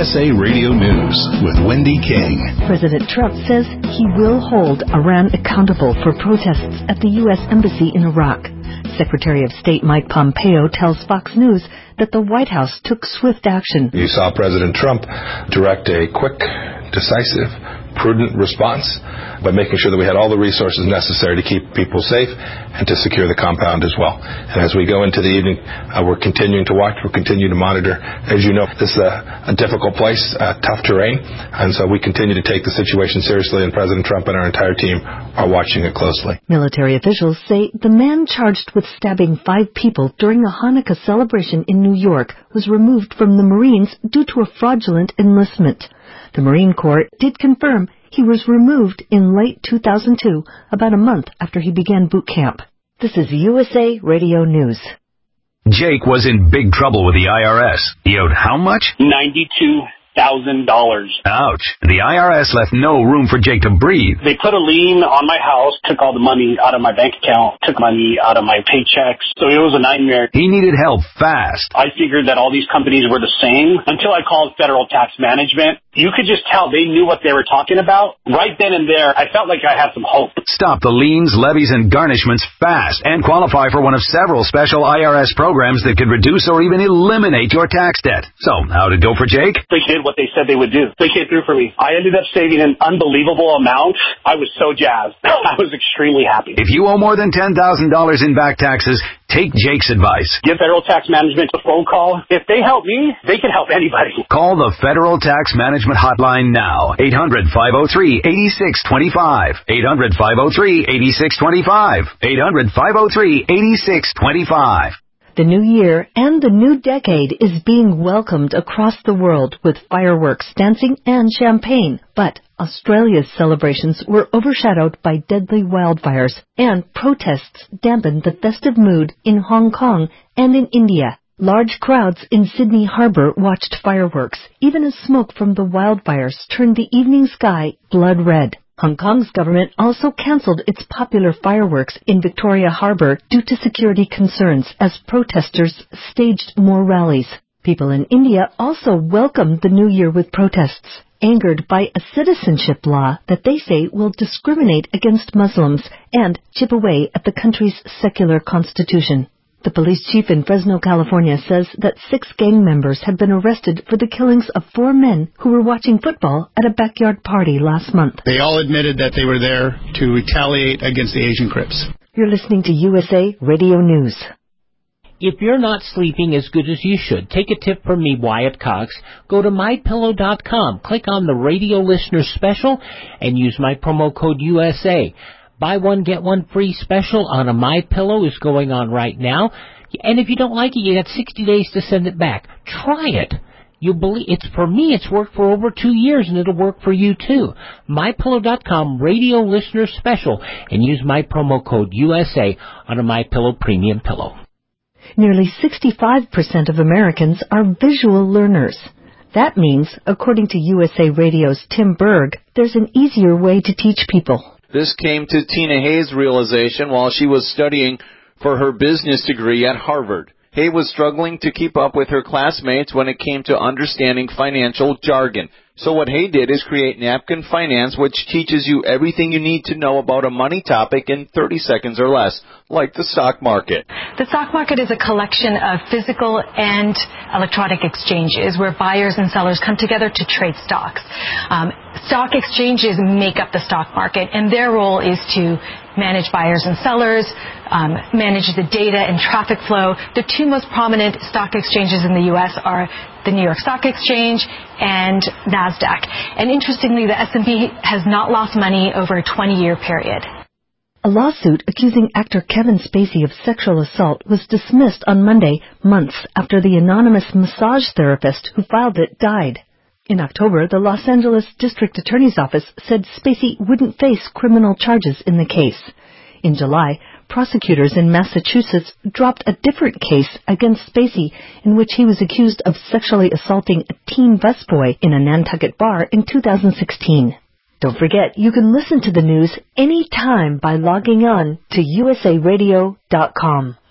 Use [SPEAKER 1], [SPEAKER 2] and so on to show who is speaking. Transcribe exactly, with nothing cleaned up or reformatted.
[SPEAKER 1] S A Radio News with Wendy King.
[SPEAKER 2] President Trump says he will hold Iran accountable for protests at the U S Embassy in Iraq. Secretary of State Mike Pompeo tells Fox News that the White House took swift action.
[SPEAKER 3] You saw President Trump direct a quick, decisive, prudent response by making sure that we had all the resources necessary to keep people safe and to secure the compound as well. And as we go into the evening, uh, we're continuing to watch, we're continuing to monitor. As you know, this is a, a difficult place, uh, tough terrain, and so we continue to take the situation seriously, and President Trump and our entire team are watching it closely.
[SPEAKER 2] Military officials say the man charged with stabbing five people during a Hanukkah celebration in New York was removed from the Marines due to a fraudulent enlistment. The Marine Corps did confirm he was removed in late two thousand two, about a month after he began boot camp. This is U S A Radio News.
[SPEAKER 4] Jake was in big trouble with the I R S. He owed how much?
[SPEAKER 5] ninety-two thousand dollars.
[SPEAKER 4] Ouch. The I R S left no room for Jake to breathe.
[SPEAKER 5] They put a lien on my house, took all the money out of my bank account, took money out of my paychecks. So it was a nightmare.
[SPEAKER 4] He needed help fast.
[SPEAKER 5] I figured that all these companies were the same until I called Federal Tax Management. You could just tell they knew what they were talking about. Right then and there, I felt like I had some hope.
[SPEAKER 4] Stop the liens, levies, and garnishments fast and qualify for one of several special I R S programs that could reduce or even eliminate your tax debt. So, how'd it go for Jake?
[SPEAKER 5] They did what they said they would do. They came through for me. I ended up saving an unbelievable amount. I was so jazzed. I was extremely happy.
[SPEAKER 4] If you owe more than ten thousand dollars in back taxes, take Jake's advice.
[SPEAKER 5] Give Federal Tax Management a phone call. If they help me, they can help anybody.
[SPEAKER 4] Call the Federal Tax Management Hotline now. eight hundred, five oh three, eight six two five. eight hundred, five oh three, eight six two five. eight hundred, five oh three, eight six two five.
[SPEAKER 2] The new year and the new decade is being welcomed across the world with fireworks, dancing, and champagne. But Australia's celebrations were overshadowed by deadly wildfires, and protests dampened the festive mood in Hong Kong and in India. Large crowds in Sydney Harbour watched fireworks, even as smoke from the wildfires turned the evening sky blood red. Hong Kong's government also cancelled its popular fireworks in Victoria Harbour due to security concerns as protesters staged more rallies. People in India also welcomed the new year with protests, angered by a citizenship law that they say will discriminate against Muslims and chip away at the country's secular constitution. The police chief in Fresno, California, says that six gang members had been arrested for the killings of four men who were watching football at a backyard party last month.
[SPEAKER 6] They all admitted that they were there to retaliate against the Asian Crips.
[SPEAKER 2] You're listening to U S A Radio News.
[SPEAKER 7] If you're not sleeping as good as you should, take a tip from me, Wyatt Cox. Go to my pillow dot com, click on the radio listener special, and use my promo code U S A. Buy one, get one free special on a MyPillow is going on right now. And if you don't like it, you got sixty days to send it back. Try it. You believe it's for me, it's worked for over two years, and it'll work for you too. my pillow dot com radio listener special, and use my promo code U S A on a MyPillow premium pillow.
[SPEAKER 2] Nearly sixty-five percent of Americans are visual learners. That means, according to U S A Radio's Tim Berg, there's an easier way to teach people.
[SPEAKER 8] This came to Tina Hay's realization while she was studying for her business degree at Harvard. Hay was struggling to keep up with her classmates when it came to understanding financial jargon. So what Hay did is create Napkin Finance, which teaches you everything you need to know about a money topic in thirty seconds or less, like the stock market.
[SPEAKER 9] The stock market is a collection of physical and electronic exchanges where buyers and sellers come together to trade stocks. Um, stock exchanges make up the stock market, and their role is to manage buyers and sellers, um, manage the data and traffic flow. The two most prominent stock exchanges in the U S are the New York Stock Exchange and NASDAQ. And interestingly, the S and P has not lost money over a twenty-year period.
[SPEAKER 2] A lawsuit accusing actor Kevin Spacey of sexual assault was dismissed on Monday, months after the anonymous massage therapist who filed it died. In October, the Los Angeles District Attorney's Office said Spacey wouldn't face criminal charges in the case. In July, prosecutors in Massachusetts dropped a different case against Spacey in which he was accused of sexually assaulting a teen busboy in a Nantucket bar in two thousand sixteen. Don't forget, you can listen to the news anytime by logging on to U S A radio dot com.